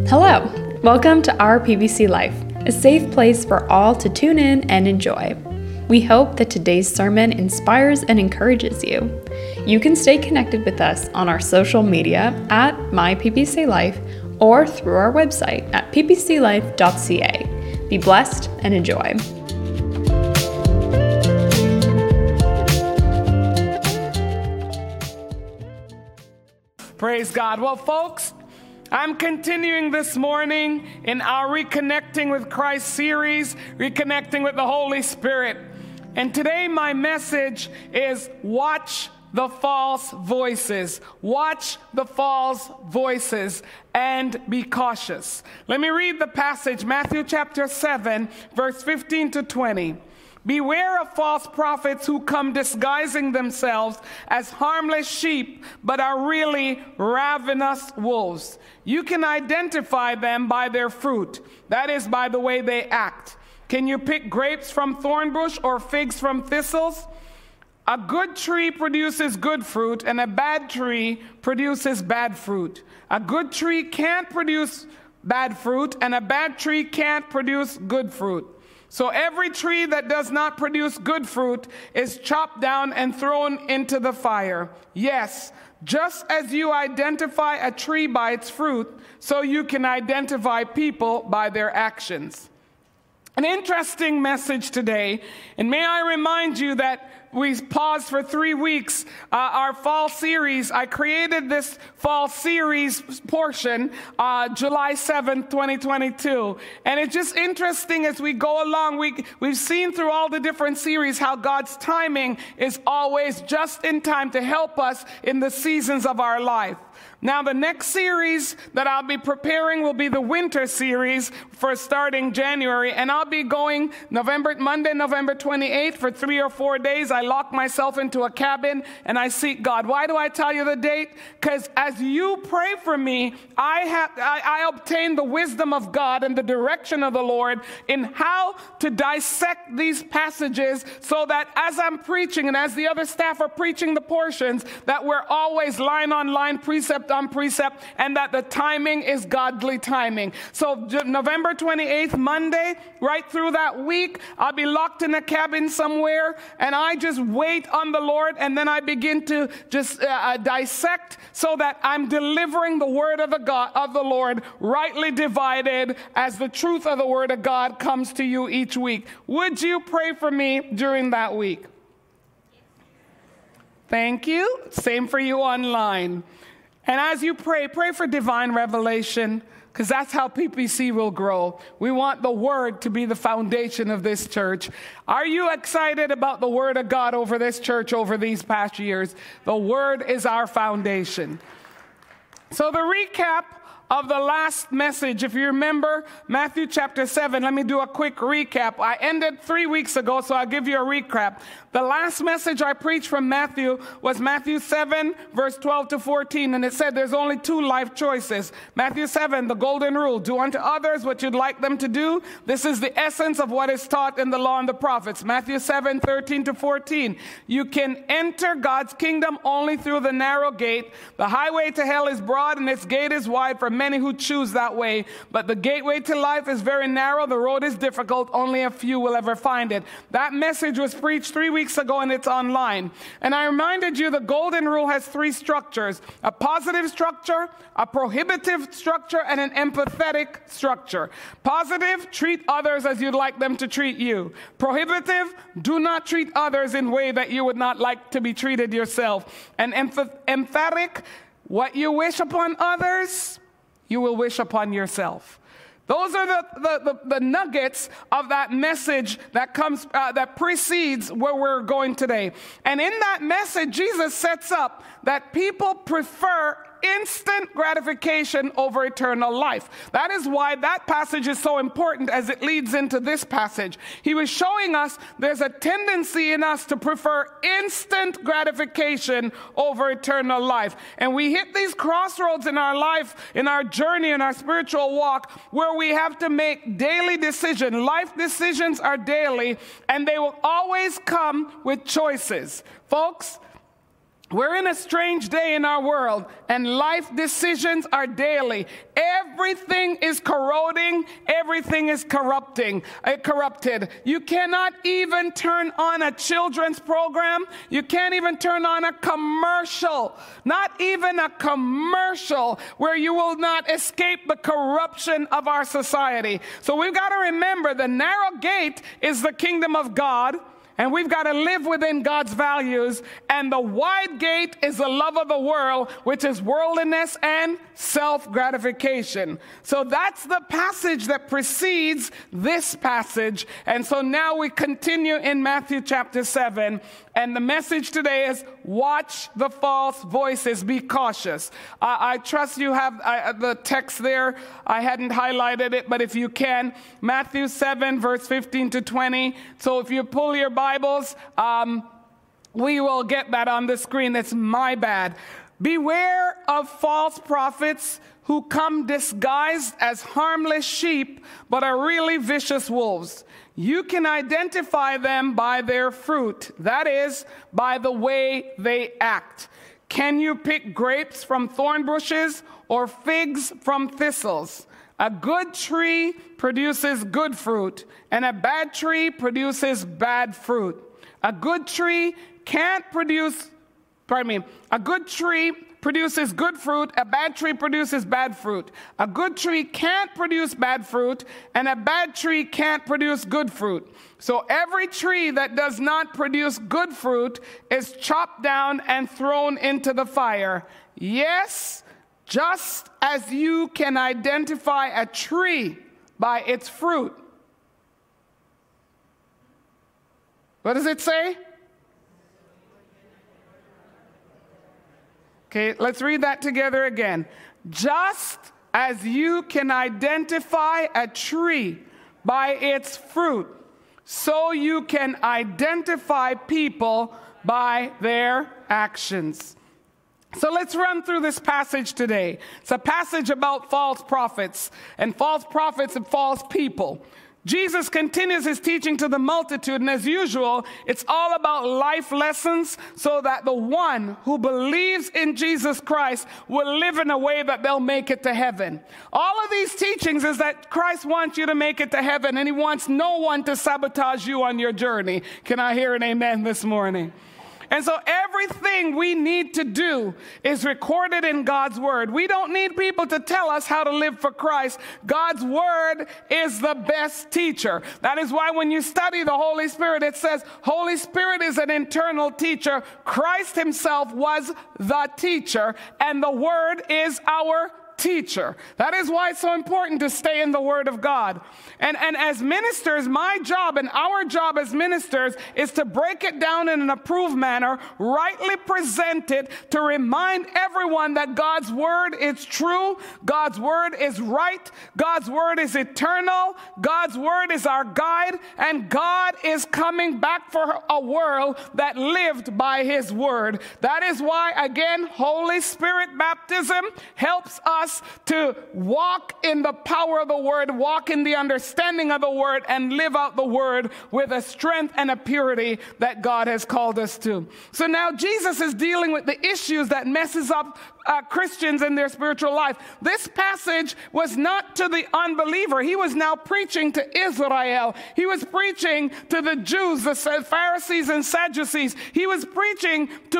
Hello, welcome to our PBC Life, a safe place for all to tune in and enjoy. We hope that today's sermon inspires and encourages you. You can stay connected with us on our social media at MyPBCLife or through our website at ppclife.ca. Be blessed and enjoy. Praise God. Well, folks, I'm continuing this morning in our Reconnecting with Christ series, Reconnecting with the Holy Spirit. And today my message is watch the false voices. Watch the false voices and be cautious. Let me read the passage, Matthew chapter 7, verse 15 to 20. Beware of false prophets who come disguising themselves as harmless sheep, but are really ravenous wolves. You can identify them by their fruit. That is, by the way they act. Can you pick grapes from thorn bush or figs from thistles? A good tree produces good fruit, and a bad tree produces bad fruit. A good tree can't produce bad fruit, and a bad tree can't produce good fruit. So every tree that does not produce good fruit is chopped down and thrown into the fire. Yes, just as you identify a tree by its fruit, so you can identify people by their actions. An interesting message today, and may I remind you that we paused for 3 weeks, our fall series. I created this fall series portion July 7th, 2022. And it's just interesting as we go along. We've seen through all the different series how God's timing is always just in time to help us in the seasons of our life. Now, the next series that I'll be preparing will be the winter series for starting January, and I'll be going Monday, November 28th for 3 or 4 days. I lock myself into a cabin and I seek God. Why do I tell you the date? Because as you pray for me, I obtain the wisdom of God and the direction of the Lord in how to dissect these passages so that as I'm preaching and as the other staff are preaching the portions, that we're always line on line, precept on precept, and that the timing is godly timing. So November 28th, Monday, right through that week, I'll be locked in a cabin somewhere, and I just wait on the Lord, and then I begin to just dissect so that I'm delivering the word of the Lord, rightly divided as the truth of the word of God comes to you each week. Would you pray for me during that week? Thank you. Same for you online. And as you pray for divine revelation, because that's how PPC will grow. We want the word to be the foundation of this church. Are you excited about the word of God over this church over these past years? The word is our foundation. So the recap of the last message, if you remember Matthew chapter 7, let me do a quick recap. I ended 3 weeks ago, so I'll give you a recap. The last message I preached from Matthew was Matthew 7, verse 12 to 14, and it said there's only 2 life choices. Matthew 7, the golden rule, do unto others what you'd like them to do. This is the essence of what is taught in the law and the prophets. Matthew 7, 13 to 14, you can enter God's kingdom only through the narrow gate. The highway to hell is broad and its gate is wide for many who choose that way, but the gateway to life is very narrow. The road is difficult. Only a few will ever find it. That message was preached 3 weeks ago, and it's online. And I reminded you the golden rule has 3 structures: a positive structure, a prohibitive structure, and an empathetic structure. Positive, treat others as you'd like them to treat you. Prohibitive, do not treat others in a way that you would not like to be treated yourself. And emphatic, what you wish upon others, you will wish upon yourself. Those are the nuggets of that message that comes that precedes where we're going today. And in that message, Jesus sets up that people prefer instant gratification over eternal life. That is why that passage is so important as it leads into this passage. He was showing us there's a tendency in us to prefer instant gratification over eternal life. And we hit these crossroads in our life, in our journey, in our spiritual walk, where we have to make daily decisions. Life decisions are daily, and they will always come with choices. Folks, We're in a strange day in our world, and life decisions are daily. Everything is corroding. Everything is corrupted. You cannot even turn on a children's program. You can't even turn on a commercial, not even a commercial, where you will not escape the corruption of our society. So we've got to remember the narrow gate is the kingdom of God. And we've got to live within God's values. And the wide gate is the love of the world, which is worldliness and self-gratification. So that's the passage that precedes this passage. And so now we continue in Matthew chapter 7. And the message today is, watch the false voices, be cautious. I trust you have the text there. I hadn't highlighted it, but if you can, Matthew 7, verse 15 to 20. So if you pull your Bibles, we will get that on the screen. It's my bad. Beware of false prophets who come disguised as harmless sheep, but are really vicious wolves. You can identify them by their fruit, that is, by the way they act. Can you pick grapes from thorn bushes or figs from thistles? A good tree produces good fruit, and a bad tree produces bad fruit. A good tree produces good fruit, a bad tree produces bad fruit. A good tree can't produce bad fruit, and a bad tree can't produce good fruit. So every tree that does not produce good fruit is chopped down and thrown into the fire. Yes, just as you can identify a tree by its fruit. What does it say? Okay, let's read that together again. Just as you can identify a tree by its fruit, so you can identify people by their actions. So let's run through this passage today. It's a passage about false prophets and false people. Jesus continues his teaching to the multitude, and as usual, it's all about life lessons so that the one who believes in Jesus Christ will live in a way that they'll make it to heaven. All of these teachings is that Christ wants you to make it to heaven, and he wants no one to sabotage you on your journey. Can I hear an amen this morning? And so everything we need to do is recorded in God's word. We don't need people to tell us how to live for Christ. God's word is the best teacher. That is why when you study the Holy Spirit, it says Holy Spirit is an internal teacher. Christ himself was the teacher, and the word is our teacher. That is why it's so important to stay in the Word of God. And as ministers, my job and our job as ministers is to break it down in an approved manner, rightly present it, to remind everyone that God's Word is true, God's Word is right, God's Word is eternal, God's Word is our guide, and God is coming back for a world that lived by His Word. That is why, again, Holy Spirit baptism helps us to walk in the power of the word, walk in the understanding of the word, and live out the word with a strength and a purity that God has called us to. So now Jesus is dealing with the issues that messes up Christians in their spiritual life. This passage was not to the unbeliever. He was now preaching to Israel. He was preaching to the Jews, the Pharisees and Sadducees. He was preaching to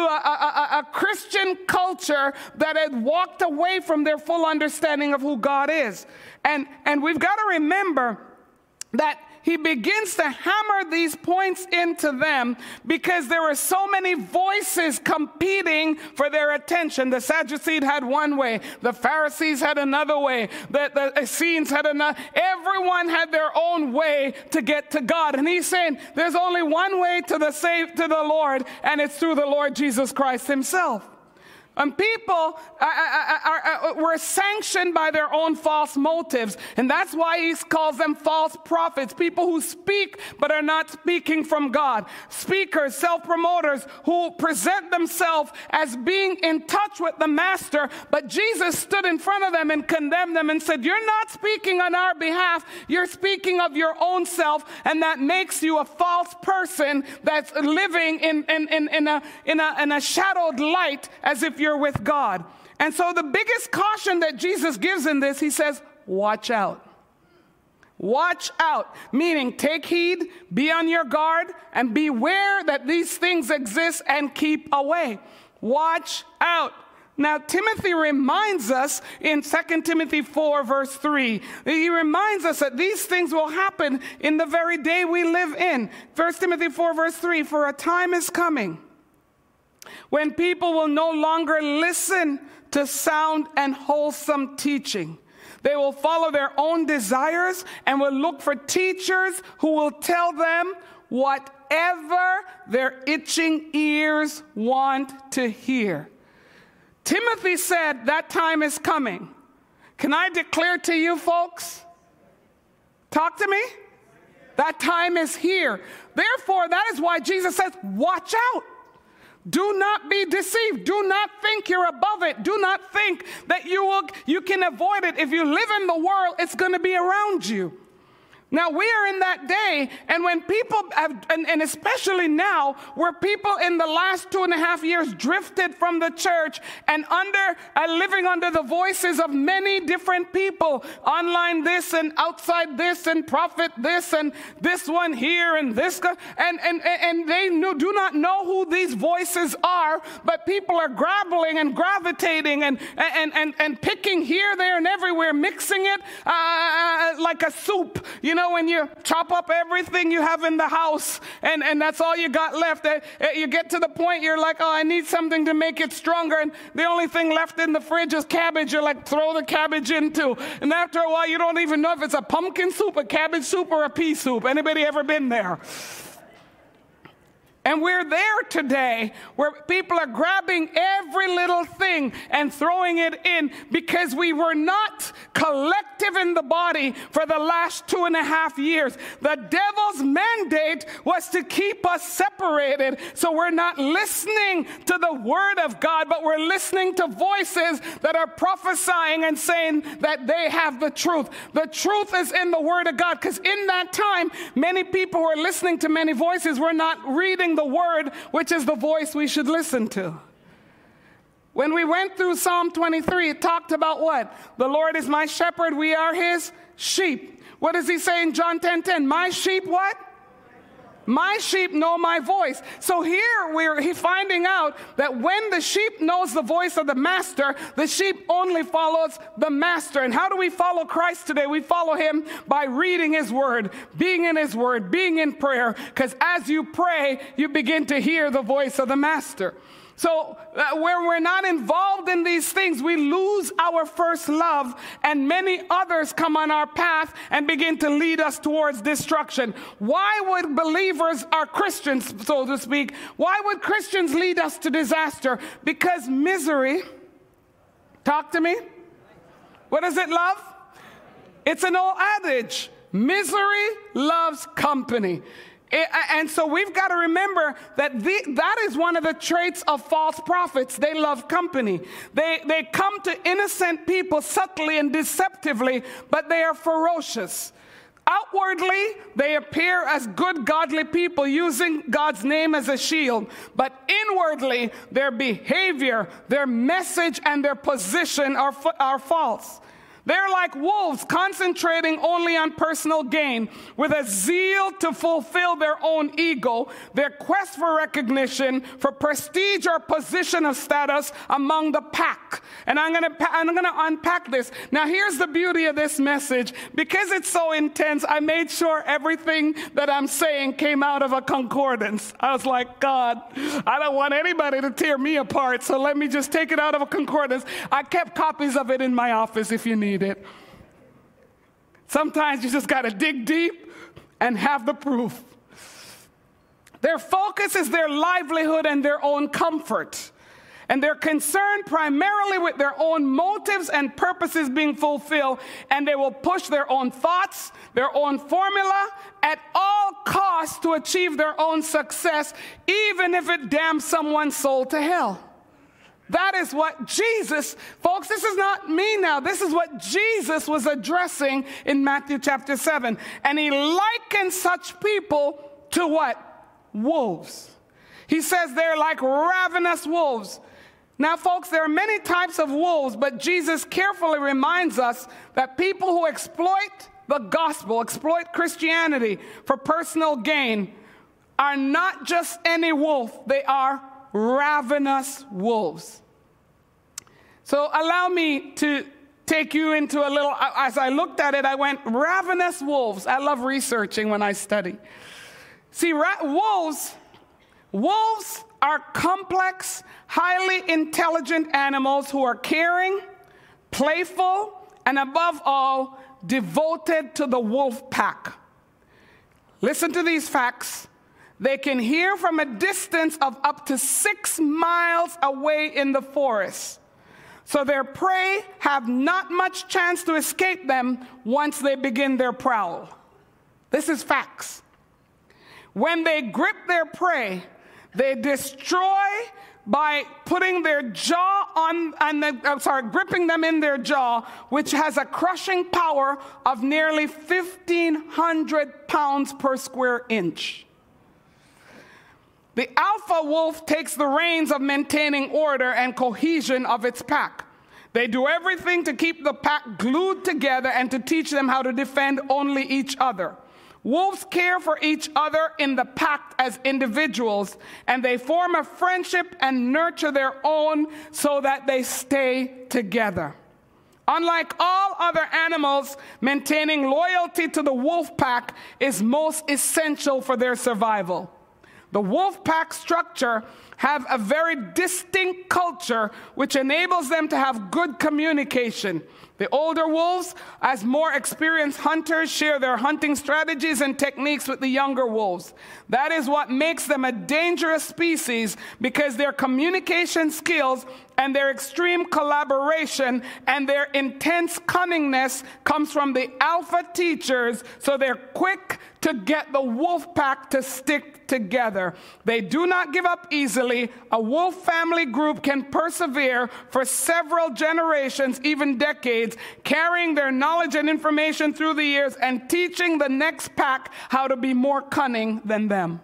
a Christian culture that had walked away from their full understanding of who God is. And we've got to remember that he begins to hammer these points into them because there were so many voices competing for their attention. The Sadducees had one way. The Pharisees had another way. The Essenes had another. Everyone had their own way to get to God. And he's saying there's only one way to the Lord, and it's through the Lord Jesus Christ himself. And people were sanctioned by their own false motives. And that's why he calls them false prophets, people who speak but are not speaking from God. Speakers, self-promoters who present themselves as being in touch with the master, but Jesus stood in front of them and condemned them and said, you're not speaking on our behalf, you're speaking of your own self, and that makes you a false person that's living in a shadowed light as if you're with God. And so the biggest caution that Jesus gives in this, he says, watch out. Watch out, meaning take heed, be on your guard, and beware that these things exist and keep away. Watch out. Now, Timothy reminds us in 2 Timothy 4, verse 3, he reminds us that these things will happen in the very day we live in. 1 Timothy 4, verse 3, for a time is coming when people will no longer listen to sound and wholesome teaching. They will follow their own desires and will look for teachers who will tell them whatever their itching ears want to hear. Timothy said that time is coming. Can I declare to you folks? Talk to me. That time is here. Therefore, that is why Jesus says, watch out. Do not be deceived. Do not think you're above it. Do not think that you can avoid it. If you live in the world, it's going to be around you. Now, we are in that day, and when people have, and especially now, where people in the last 2.5 years drifted from the church and living under the voices of many different people, online this and outside this and prophet this and this one here and this guy, and they do not know who these voices are, but people are grappling and gravitating and picking here, there, and everywhere, mixing it like a soup, when you chop up everything you have in the house and that's all you got left, you get to the point you're like, oh, I need something to make it stronger, and the only thing left in the fridge is cabbage. You're like, throw the cabbage in too. And after a while, you don't even know if it's a pumpkin soup, a cabbage soup, or a pea soup. Anybody ever been there? And we're there today where people are grabbing every little thing and throwing it in because we were not collective in the body for the last 2.5 years. The devil's mandate was to keep us separated, so we're not listening to the word of God, but we're listening to voices that are prophesying and saying that they have the truth. The truth is in the word of God, because in that time, many people were listening to many voices. We're not reading the word, which is the voice we should listen to. When we went through Psalm 23, it talked about what? The Lord is my shepherd, we are his sheep. What does he say in John 10:10? My sheep what? My sheep know my voice. So here we're finding out that when the sheep knows the voice of the master, the sheep only follows the master. And how do we follow Christ today? We follow him by reading his word, being in his word, being in prayer, because as you pray, you begin to hear the voice of the master. So where we're not involved in these things, we lose our first love, and many others come on our path and begin to lead us towards destruction. Why would believers, or Christians, so to speak, why would Christians lead us to disaster? Because misery, talk to me, what does it love? It's an old adage, misery loves company. And so we've got to remember that that is one of the traits of false prophets. They love company. They come to innocent people subtly and deceptively, but they are ferocious. Outwardly, they appear as good, godly people using God's name as a shield. But inwardly, their behavior, their message, and their position are false. They're like wolves, concentrating only on personal gain, with a zeal to fulfill their own ego, their quest for recognition, for prestige or position of status among the pack. And I'm going to unpack this. Now, here's the beauty of this message. Because it's so intense, I made sure everything that I'm saying came out of a concordance. I was like, God, I don't want anybody to tear me apart, so let me just take it out of a concordance. I kept copies of it in my office if you need it. Sometimes you just got to dig deep and have the proof. Their focus is their livelihood and their own comfort. And they're concerned primarily with their own motives and purposes being fulfilled, and they will push their own thoughts, their own formula, at all costs to achieve their own success, even if it damns someone's soul to hell. That is what Jesus, folks, this is not me now. This is what Jesus was addressing in Matthew chapter 7. And he likened such people to what? Wolves. He says they're like ravenous wolves. Now, folks, there are many types of wolves, but Jesus carefully reminds us that people who exploit the gospel, exploit Christianity for personal gain, are not just any wolf, they are ravenous wolves. So allow me to take you into a little, as I looked at it, I went, ravenous wolves. I love researching when I study. See, wolves are complex, highly intelligent animals who are caring, playful, and above all, devoted to the wolf pack. Listen to these facts. They can hear from a distance of up to 6 miles away in the forest. So their prey have not much chance to escape them once they begin their prowl. This is facts. When they grip their prey, they destroy by putting their jaw gripping them in their jaw, which has a crushing power of nearly 1,500 pounds per square inch. The alpha wolf takes the reins of maintaining order and cohesion of its pack. They do everything to keep the pack glued together and to teach them how to defend only each other. Wolves care for each other in the pack as individuals, and they form a friendship and nurture their own so that they stay together. Unlike all other animals, maintaining loyalty to the wolf pack is most essential for their survival. The wolf pack structure have a very distinct culture which enables them to have good communication. The older wolves, as more experienced hunters, share their hunting strategies and techniques with the younger wolves. That is what makes them a dangerous species, because their communication skills and their extreme collaboration and their intense cunningness comes from the alpha teachers, so they're quick to get the wolf pack to stick together. They do not give up easily. A wolf family group can persevere for several generations, even decades, carrying their knowledge and information through the years and teaching the next pack how to be more cunning than them.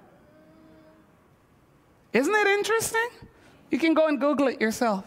Isn't it interesting? You can go and Google it yourself.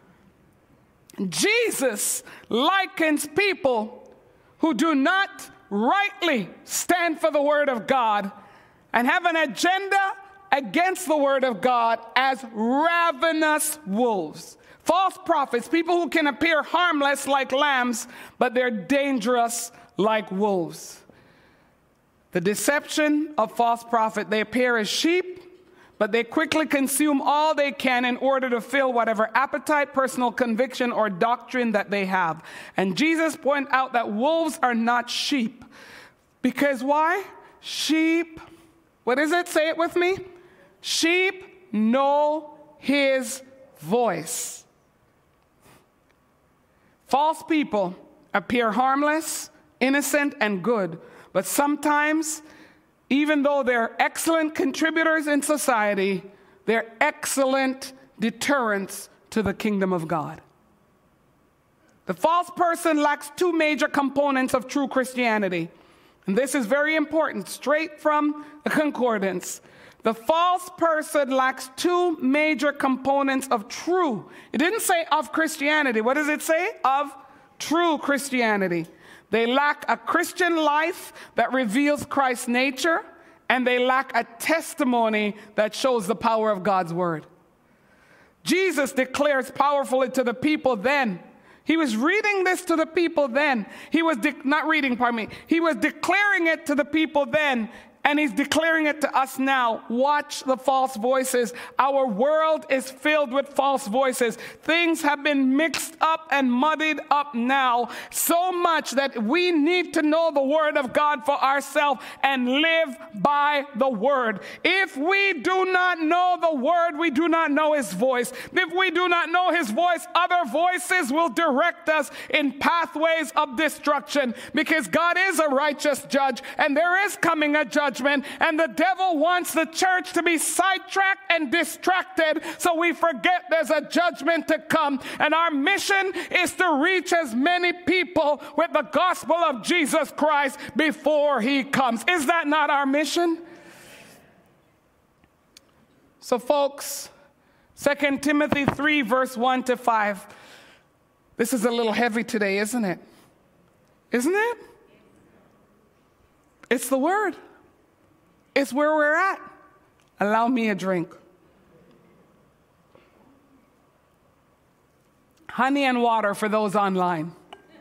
Jesus likens people who do not rightly stand for the word of God and have an agenda against the word of God as ravenous wolves. False prophets, people who can appear harmless like lambs, but they're dangerous like wolves. The deception of false prophet, they appear as sheep, but they quickly consume all they can in order to fill whatever appetite, personal conviction, or doctrine that they have. And Jesus pointed out that wolves are not sheep. Because why? Sheep, what is it? Say it with me. Sheep know his voice. False people appear harmless, innocent, and good, but sometimes, even though they're excellent contributors in society, they're excellent deterrents to the kingdom of God. The false person lacks two major components of true Christianity. And this is very important, straight from the concordance. The false person lacks two major components of true. It didn't say of Christianity. What does it say? Of true Christianity. They lack a Christian life that reveals Christ's nature, and they lack a testimony that shows the power of God's word. Jesus declares powerfully to the people then. He was reading this to the people then. He was He was declaring it to the people then. And he's declaring it to us now. Watch the false voices. Our world is filled with false voices. Things have been mixed up and muddied up now so much that we need to know the word of God for ourselves and live by the word. If we do not know the word, we do not know his voice. If we do not know his voice, other voices will direct us in pathways of destruction, because God is a righteous judge and there is coming a judgment, and the devil wants the church to be sidetracked and distracted so we forget there's a judgment to come. And our mission is to reach as many people with the gospel of Jesus Christ before he comes. Is that not our mission? So folks, 2 Timothy 3 verse 1 to 5. This is a little heavy today, isn't it? Isn't it? It's the word. It's where we're at. Allow me a drink. Honey and water for those online.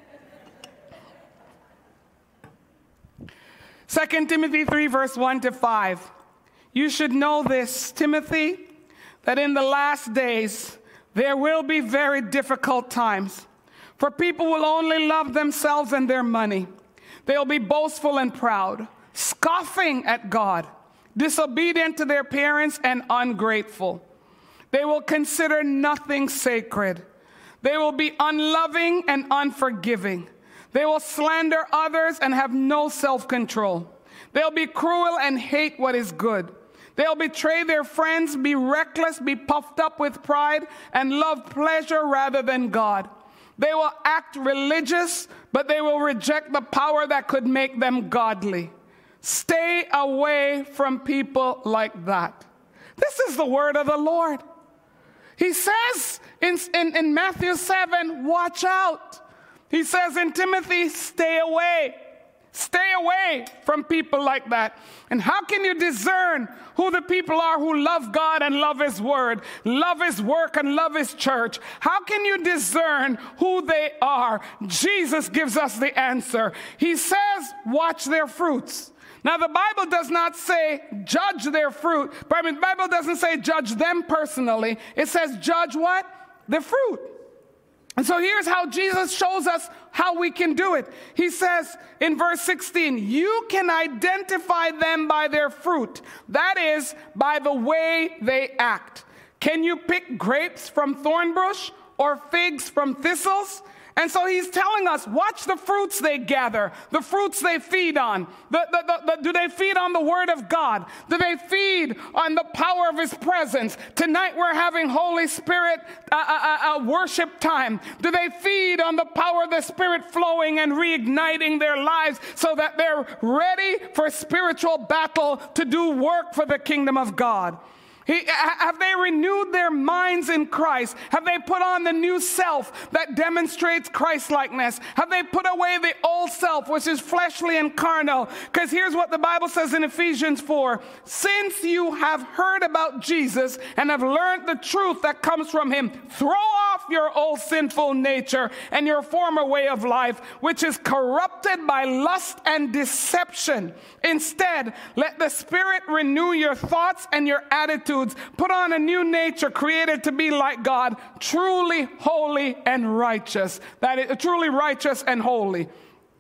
2 Timothy 3 verse 1 to 5. You should know this, Timothy, that in the last days there will be very difficult times. For people will only love themselves and their money. They'll be boastful and proud, scoffing at God, disobedient to their parents, and ungrateful. They will consider nothing sacred. They will be unloving and unforgiving. They will slander others and have no self-control. They'll be cruel and hate what is good. They'll betray their friends, be reckless, be puffed up with pride, and love pleasure rather than God. They will act religious, but they will reject the power that could make them godly. Stay away from people like that. This is the word of the Lord. He says in Matthew 7, watch out. He says in Timothy, stay away. Stay away from people like that. And how can you discern who the people are who love God and love his word, love his work and love his church? How can you discern who they are? Jesus gives us the answer. He says, watch their fruits. Now, the Bible does not say judge their fruit. But the Bible doesn't say judge them personally. It says judge what? The fruit. And so here's how Jesus shows us how we can do it. He says in verse 16, you can identify them by their fruit. That is, by the way they act. Can you pick grapes from thorn bush or figs from thistles? And so he's telling us, watch the fruits they gather, the fruits they feed on. Do they feed on the word of God? Do they feed on the power of his presence? Tonight we're having Holy Spirit worship time. Do they feed on the power of the Spirit flowing and reigniting their lives so that they're ready for spiritual battle to do work for the kingdom of God? Have they renewed their minds in Christ? Have they put on the new self that demonstrates Christ-likeness? Have they put away the old self, which is fleshly and carnal? Because here's what the Bible says in Ephesians 4. Since you have heard about Jesus and have learned the truth that comes from him, throw off your old sinful nature and your former way of life, which is corrupted by lust and deception. Instead, let the Spirit renew your thoughts and your attitudes. Put on a new nature created to be like God, truly holy and righteous. That is truly righteous and holy.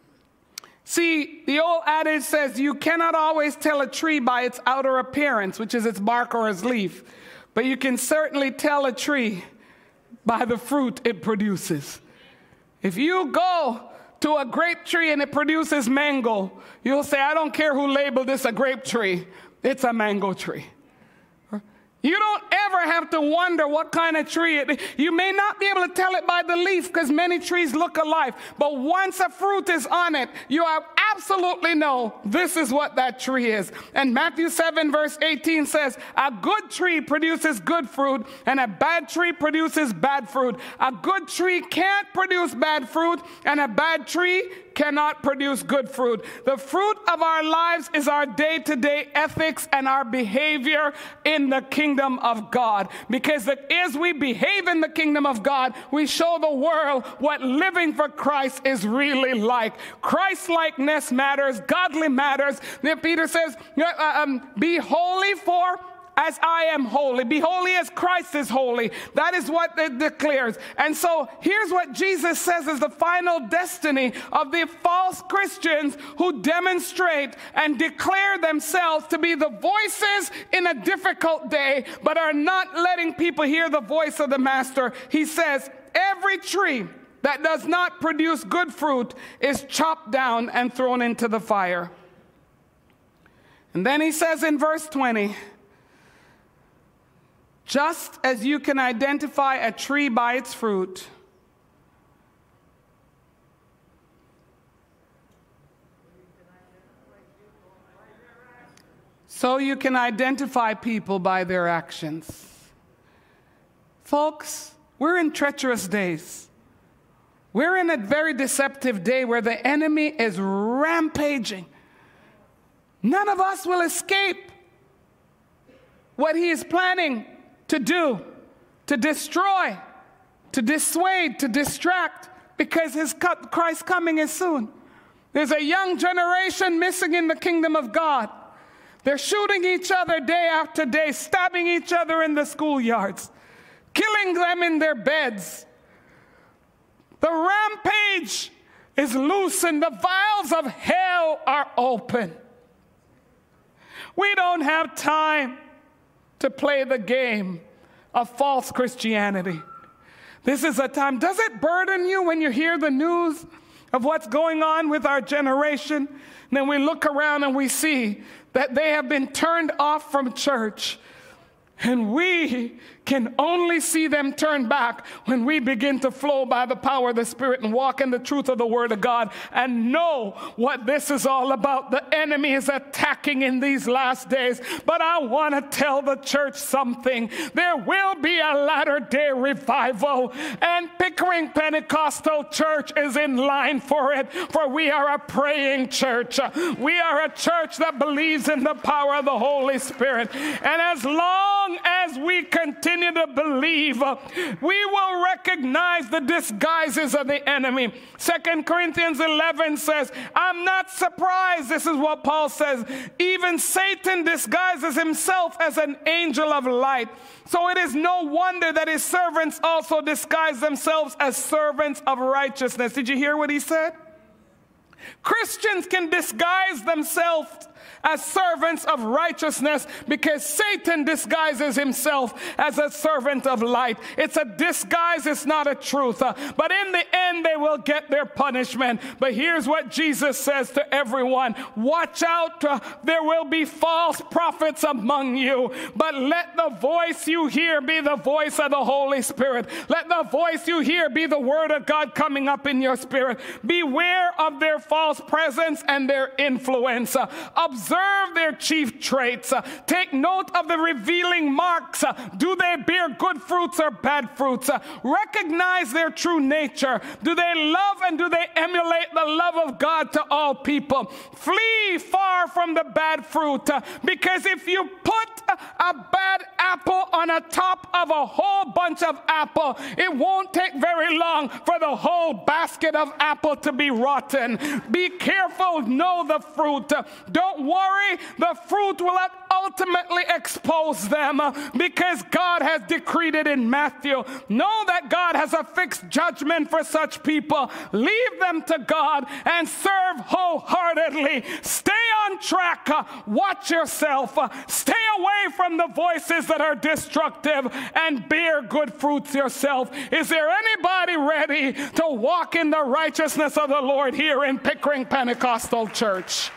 See, the old adage says you cannot always tell a tree by its outer appearance, which is its bark or its leaf, but you can certainly tell a tree by the fruit it produces. If you go to a grape tree and it produces mango, you'll say, I don't care who labeled this a grape tree, it's a mango tree. You don't ever have to wonder what kind of tree it is. You may not be able to tell it by the leaf because many trees look alike. But once a fruit is on it, you absolutely know this is what that tree is. And Matthew 7 verse 18 says, a good tree produces good fruit and a bad tree produces bad fruit. A good tree can't produce bad fruit and a bad tree cannot produce good fruit. The fruit of our lives is our day-to-day ethics and our behavior in the kingdom of God. Because as we behave in the kingdom of God, we show the world what living for Christ is really like. Christ-likeness matters. Godly matters. Then Peter says, be holy, for as I am holy. Be holy as Christ is holy. That is what it declares. And so here's what Jesus says is the final destiny of the false Christians who demonstrate and declare themselves to be the voices in a difficult day, but are not letting people hear the voice of the Master. He says, every tree that does not produce good fruit is chopped down and thrown into the fire. And then he says in verse 20, just as you can identify a tree by its fruit, so you can identify people by their actions. Folks, we're in treacherous days. We're in a very deceptive day where the enemy is rampaging. None of us will escape what he is planning to do, to destroy, to dissuade, to distract, because Christ's coming is soon. There's a young generation missing in the kingdom of God. They're shooting each other day after day, stabbing each other in the schoolyards, killing them in their beds. The rampage is loose and the vials of hell are open. We don't have time to play the game of false Christianity. This is a time, does it burden you when you hear the news of what's going on with our generation? And then we look around and we see that they have been turned off from church. And we can only see them turn back when we begin to flow by the power of the Spirit and walk in the truth of the Word of God and know what this is all about. The enemy is attacking in these last days. But I want to tell the church something. There will be a latter-day revival, and Pickering Pentecostal Church is in line for it, for we are a praying church. We are a church that believes in the power of the Holy Spirit. And as long as we continue to believe, we will recognize the disguises of the enemy. 2 Corinthians 11 says, I'm not surprised, this is what Paul says, even Satan disguises himself as an angel of light. So it is no wonder that his servants also disguise themselves as servants of righteousness. Did you hear what he said? Christians can disguise themselves as servants of righteousness because Satan disguises himself as a servant of light. It's a disguise, it's not a truth. But in the end, they will get their punishment. But here's what Jesus says to everyone. Watch out, there will be false prophets among you. But let the voice you hear be the voice of the Holy Spirit. Let the voice you hear be the word of God coming up in your spirit. Beware of their false presence and their influence. Observe their chief traits. Take note of the revealing marks. Do they bear good fruits or bad fruits? Recognize their true nature. Do they love and do they emulate the love of God to all people? Flee far from the bad fruit, because if you put a bad apple on a top of a whole bunch of apple, it won't take very long for the whole basket of apple to be rotten. Be careful, know the fruit. Don't worry, the fruit will ultimately expose them because God has decreed it in Matthew. Know that God has a fixed judgment for such people. Leave them to God and serve wholeheartedly. Stay on track. Watch yourself. Stay away from the voices that are destructive and bear good fruits yourself. Is there anybody ready to walk in the righteousness of the Lord here in Pickering Pentecostal Church?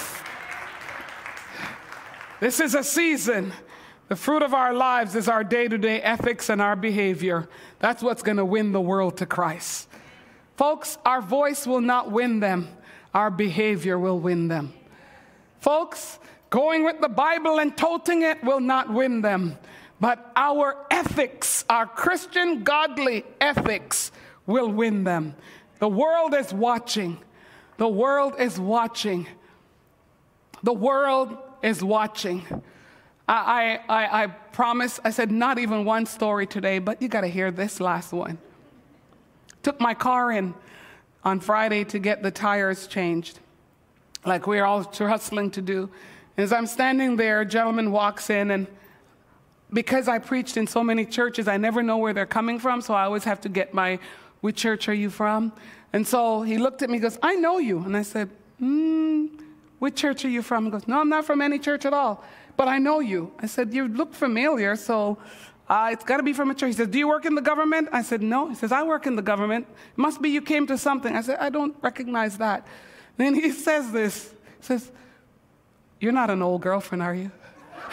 This is a season. The fruit of our lives is our day-to-day ethics and our behavior. That's what's going to win the world to Christ. Folks, our voice will not win them. Our behavior will win them. Folks, going with the Bible and toting it will not win them. But our ethics, our Christian godly ethics, will win them. The world is watching. The world is watching. The world is watching. I promise, I said not even one story today, but you got to hear this last one. Took my car in on Friday to get the tires changed, like we're all hustling to do. As I'm standing there, a gentleman walks in, and because I preached in so many churches, I never know where they're coming from, so I always have to get which church are you from? And so he looked at me and goes, I know you. And I said, which church are you from? He goes, no, I'm not from any church at all, but I know you. I said, you look familiar, so it's got to be from a church. He says, do you work in the government? I said, no. He says, I work in the government. It must be you came to something. I said, I don't recognize that. Then he says this. He says, you're not an old girlfriend, are you?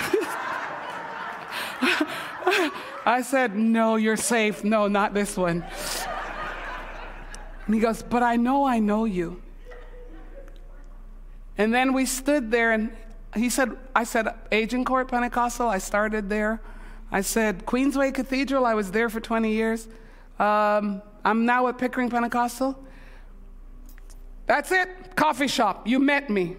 I said, no, you're safe. No, not this one. And he goes, but I know you. And then we stood there, and I said, Agincourt Pentecostal, I started there. I said, Queensway Cathedral, I was there for 20 years. I'm now at Pickering Pentecostal. That's it, coffee shop, you met me.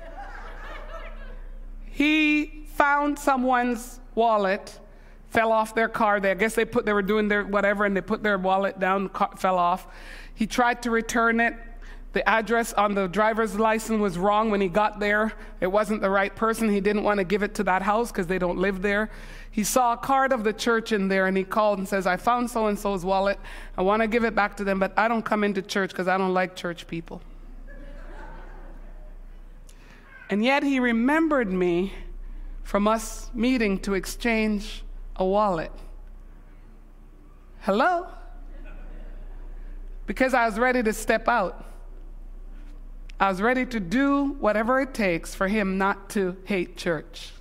He found someone's wallet, fell off their car. I guess they were doing their whatever, and they put their wallet down, the car fell off. He tried to return it. The address on the driver's license was wrong when he got there. It wasn't the right person. He didn't want to give it to that house because they don't live there. He saw a card of the church in there, and he called and says, I found so-and-so's wallet. I want to give it back to them, but I don't come into church because I don't like church people. And yet he remembered me from us meeting to exchange a wallet. Hello? Because I was ready to step out. I was ready to do whatever it takes for him not to hate church.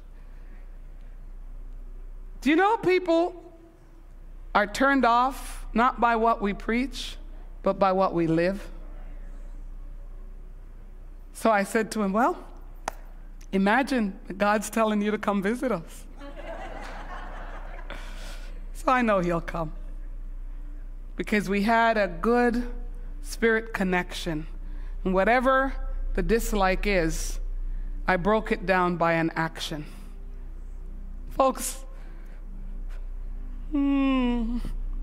Do you know people are turned off not by what we preach, but by what we live? So I said to him, well, imagine God's telling you to come visit us. So I know he'll come. Because we had a good spirit connection. And whatever the dislike is, I broke it down by an action. Folks, the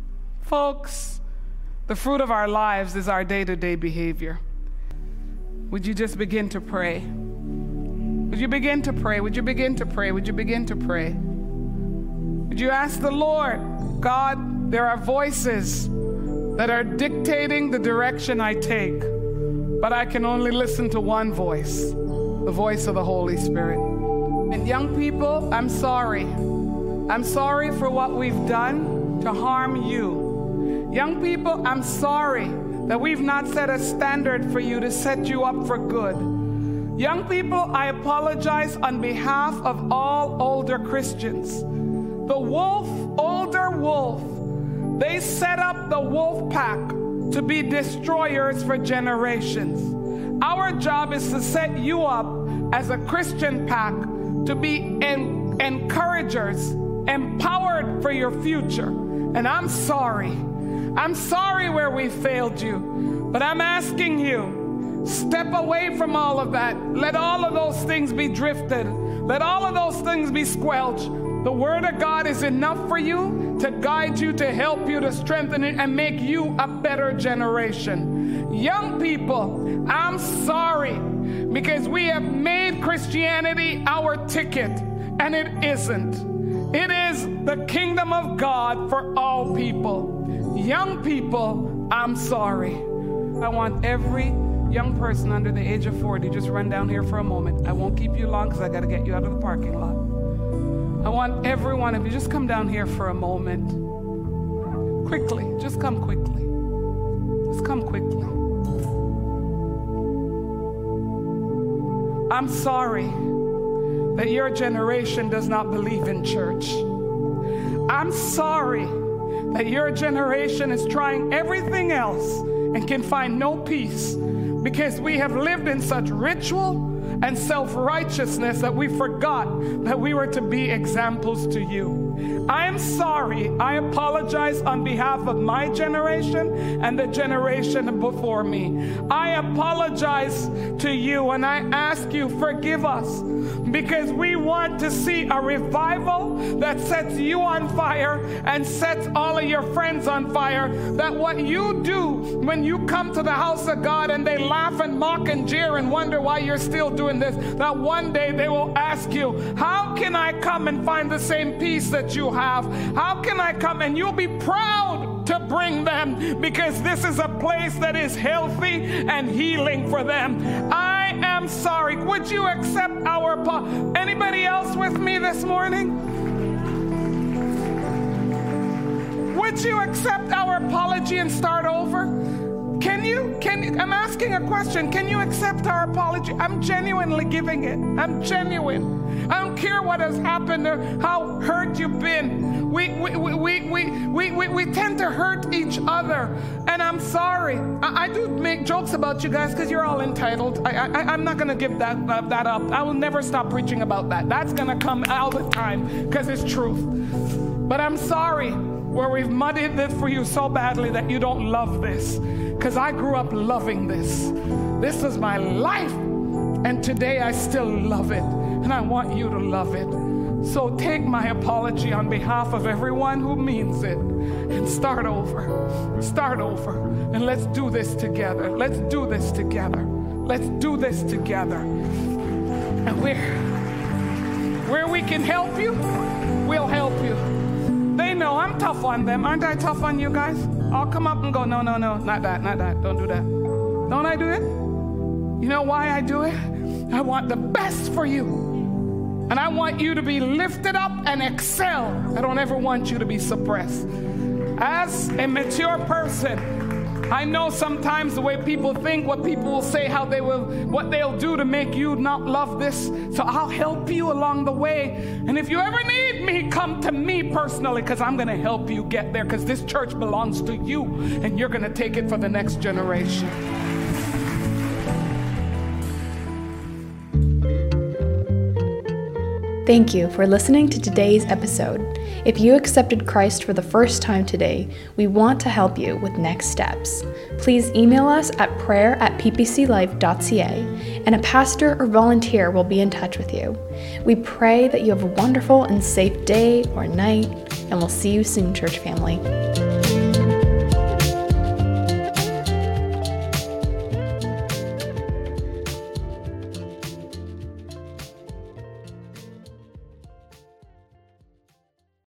fruit of our lives is our day-to-day behavior. Would you just begin to pray? Would you begin to pray? Would you begin to pray? Would you begin to pray? Would you ask the Lord, God, there are voices that are dictating the direction I take, but I can only listen to one voice, the voice of the Holy Spirit. And young people, I'm sorry. I'm sorry for what we've done to harm you. Young people, I'm sorry that we've not set a standard for you to set you up for good. Young people, I apologize on behalf of all older Christians. The older wolf, they set up the wolf pack to be destroyers for generations. Our job is to set you up as a Christian pack to be encouragers, empowered for your future. And I'm sorry. I'm sorry where we failed you. But I'm asking you, step away from all of that. Let all of those things be drifted. Let all of those things be squelched. The Word of God is enough for you, to guide you, to help you, to strengthen it, and make you a better generation. Young people, I'm sorry, because we have made Christianity our ticket, and it isn't. It is the kingdom of God for all people. Young people, I'm sorry. I want every young person under the age of 40 just run down here for a moment. I won't keep you long because I got to get you out of the parking lot. I want every one of you, just come down here for a moment. Quickly, just come quickly. Just come quickly. I'm sorry that your generation does not believe in church. I'm sorry that your generation is trying everything else and can find no peace because we have lived in such ritual and self-righteousness that we forgot that we were to be examples to you. I am sorry. I apologize on behalf of my generation and the generation before me. I apologize to you, and I ask you, forgive us, because we want to see a revival that sets you on fire and sets all of your friends on fire. That what you do when you come to the house of God and they laugh and mock and jeer and wonder why you're still doing this, that one day they will ask you, how can I come and find the same peace that you have? How can I come? And you'll be proud to bring them, because this is a place that is healthy and healing for them. I am sorry. Would you accept our anybody else with me this morning? Would you accept our apology and start over? Can you, I'm asking a question. Can you accept our apology? I'm genuinely giving it. I'm genuine. I don't care what has happened or how hurt you've been. We tend to hurt each other. And I'm sorry. I do make jokes about you guys because you're all entitled. I'm not going to give that up. I will never stop preaching about that. That's going to come all the time because it's truth. But I'm sorry where we've muddied it for you so badly that you don't love this. Because I grew up loving this. This is my life. And today I still love it. And I want you to love it. So take my apology on behalf of everyone who means it. And start over. Start over. And let's do this together. Let's do this together. Let's do this together. And where we can help you, we'll help you. They know I'm tough on them. Aren't I tough on you guys? I'll come up and go, no, not that. Don't do that. Don't I do it? You know why I do it? I want the best for you. And I want you to be lifted up and excel. I don't ever want you to be suppressed. As a mature person, I know sometimes the way people think, what people will say, what they'll do to make you not love this. So I'll help you along the way. And if you ever need me, come to me personally, because I'm going to help you get there, because this church belongs to you, and you're going to take it for the next generation. Thank you for listening to today's episode. If you accepted Christ for the first time today, we want to help you with next steps. Please email us at prayer@ppclife.ca, and a pastor or volunteer will be in touch with you. We pray that you have a wonderful and safe day or night, and we'll see you soon, church family.